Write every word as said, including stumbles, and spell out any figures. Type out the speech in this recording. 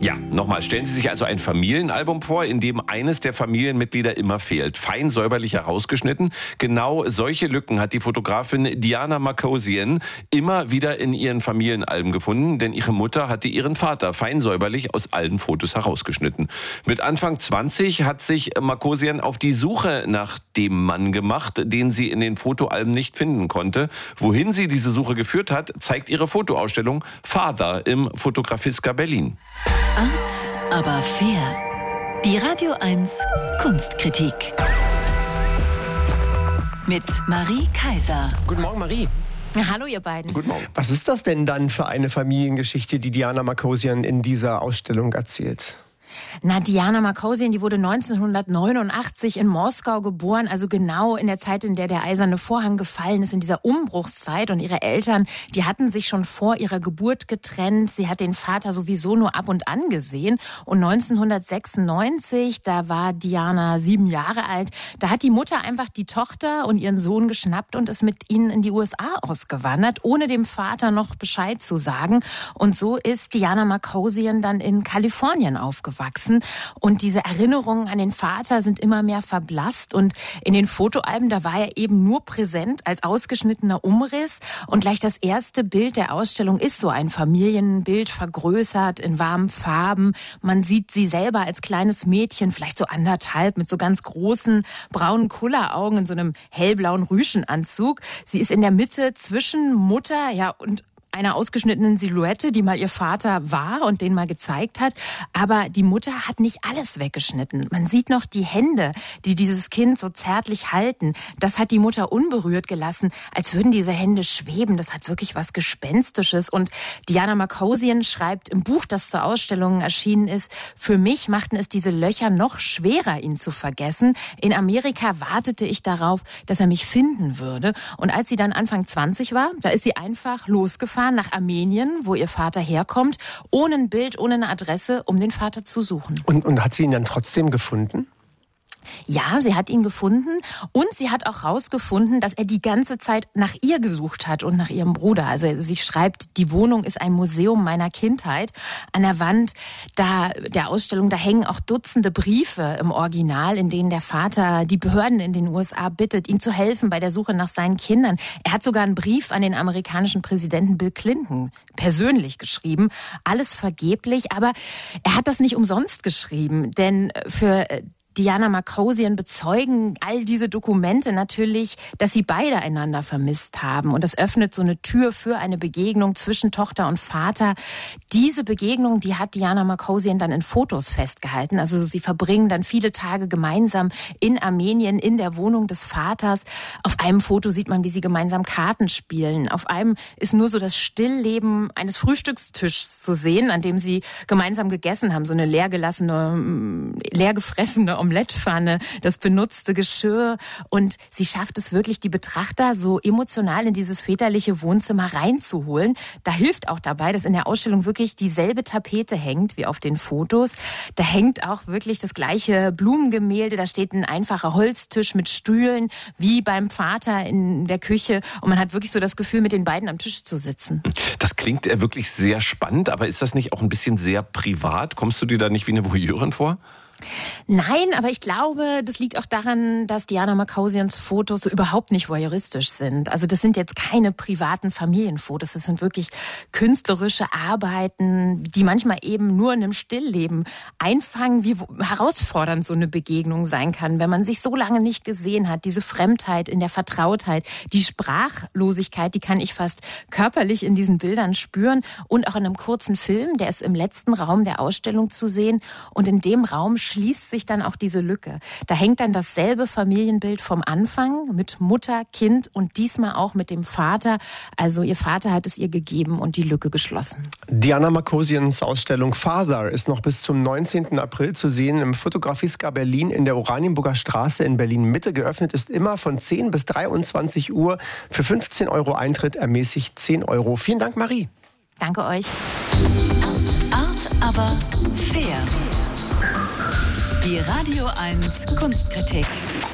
Ja, nochmal, stellen Sie sich also ein Familienalbum vor, in dem eines der Familienmitglieder immer fehlt. Fein säuberlich herausgeschnitten. Genau solche Lücken hat die Fotografin Diana Markosian immer wieder in ihren Familienalben gefunden, denn ihre Mutter hatte ihren Vater fein säuberlich aus allen Fotos herausgeschnitten. Mit Anfang zwanzig hat sich Markosian auf die Suche nach dem Mann gemacht, den sie in den Fotoalben nicht finden konnte. Wohin sie diese Suche geführt hat, zeigt ihre Fotoausstellung Father im Fotografiska Berlin. Art, aber fair. Die Radio eins Kunstkritik. Mit Marie Kaiser. Guten Morgen, Marie. Ja, hallo, ihr beiden. Guten Morgen. Was ist das denn dann für eine Familiengeschichte, die Diana Markosian in dieser Ausstellung erzählt? Na, Diana Markosian, die wurde neunzehnhundertneunundachtzig in Moskau geboren, also genau in der Zeit, in der der Eiserne Vorhang gefallen ist, in dieser Umbruchszeit. Und ihre Eltern, die hatten sich schon vor ihrer Geburt getrennt. Sie hat den Vater sowieso nur ab und an gesehen. Und neunzehnhundertsechsundneunzig, da war Diana sieben Jahre alt, da hat die Mutter einfach die Tochter und ihren Sohn geschnappt und ist mit ihnen in die U S A ausgewandert, ohne dem Vater noch Bescheid zu sagen. Und so ist Diana Markosian dann in Kalifornien aufgewachsen. Und diese Erinnerungen an den Vater sind immer mehr verblasst. Und in den Fotoalben, da war er eben nur präsent als ausgeschnittener Umriss. Und gleich das erste Bild der Ausstellung ist so ein Familienbild, vergrößert in warmen Farben. Man sieht sie selber als kleines Mädchen, vielleicht so anderthalb, mit so ganz großen braunen Kulleraugen in so einem hellblauen Rüschenanzug. Sie ist in der Mitte zwischen Mutter, ja, und einer ausgeschnittenen Silhouette, die mal ihr Vater war und den mal gezeigt hat. Aber die Mutter hat nicht alles weggeschnitten. Man sieht noch die Hände, die dieses Kind so zärtlich halten. Das hat die Mutter unberührt gelassen, als würden diese Hände schweben. Das hat wirklich was Gespenstisches. Und Diana Markosian schreibt im Buch, das zur Ausstellung erschienen ist, für mich machten es diese Löcher noch schwerer, ihn zu vergessen. In Amerika wartete ich darauf, dass er mich finden würde. Und als sie dann Anfang zwanzig war, da ist sie einfach losgefahren nach Armenien, wo ihr Vater herkommt, ohne ein Bild, ohne eine Adresse, um den Vater zu suchen. Und, und hat sie ihn dann trotzdem gefunden? Ja, sie hat ihn gefunden und sie hat auch rausgefunden, dass er die ganze Zeit nach ihr gesucht hat und nach ihrem Bruder. Also sie schreibt, die Wohnung ist ein Museum meiner Kindheit. An der Wand da der Ausstellung, da hängen auch Dutzende Briefe im Original, in denen der Vater die Behörden in den U S A bittet, ihm zu helfen bei der Suche nach seinen Kindern. Er hat sogar einen Brief an den amerikanischen Präsidenten Bill Clinton persönlich geschrieben. Alles vergeblich, aber er hat das nicht umsonst geschrieben, denn für Diana Markosian bezeugen all diese Dokumente natürlich, dass sie beide einander vermisst haben. Und das öffnet so eine Tür für eine Begegnung zwischen Tochter und Vater. Diese Begegnung, die hat Diana Markosian dann in Fotos festgehalten. Also sie verbringen dann viele Tage gemeinsam in Armenien, in der Wohnung des Vaters. Auf einem Foto sieht man, wie sie gemeinsam Karten spielen. Auf einem ist nur so das Stillleben eines Frühstückstischs zu sehen, an dem sie gemeinsam gegessen haben. So eine leergelassene, leergefressene Omelettpfanne, das benutzte Geschirr. Und sie schafft es wirklich, die Betrachter so emotional in dieses väterliche Wohnzimmer reinzuholen. Da hilft auch dabei, dass in der Ausstellung wirklich dieselbe Tapete hängt wie auf den Fotos. Da hängt auch wirklich das gleiche Blumengemälde. Da steht ein einfacher Holztisch mit Stühlen, wie beim Vater in der Küche. Und man hat wirklich so das Gefühl, mit den beiden am Tisch zu sitzen. Das klingt wirklich sehr spannend, aber ist das nicht auch ein bisschen sehr privat? Kommst du dir da nicht wie eine Voyeurin vor? Nein, aber ich glaube, das liegt auch daran, dass Diana Markosians Fotos so überhaupt nicht voyeuristisch sind. Also das sind jetzt keine privaten Familienfotos, das sind wirklich künstlerische Arbeiten, die manchmal eben nur in einem Stillleben einfangen, wie herausfordernd so eine Begegnung sein kann, wenn man sich so lange nicht gesehen hat. Diese Fremdheit in der Vertrautheit, die Sprachlosigkeit, die kann ich fast körperlich in diesen Bildern spüren und auch in einem kurzen Film, der ist im letzten Raum der Ausstellung zu sehen und in dem Raum schließt sich dann auch diese Lücke. Da hängt dann dasselbe Familienbild vom Anfang mit Mutter, Kind und diesmal auch mit dem Vater. Also ihr Vater hat es ihr gegeben und die Lücke geschlossen. Diana Markosians Ausstellung Father ist noch bis zum neunzehnten April zu sehen im Fotografiska Berlin in der Oranienburger Straße in Berlin-Mitte. Geöffnet ist immer von zehn bis dreiundzwanzig Uhr. Für fünfzehn Euro Eintritt, ermäßigt zehn Euro. Vielen Dank, Marie. Danke euch. Art, aber fair. Die Radio eins Kunstkritik.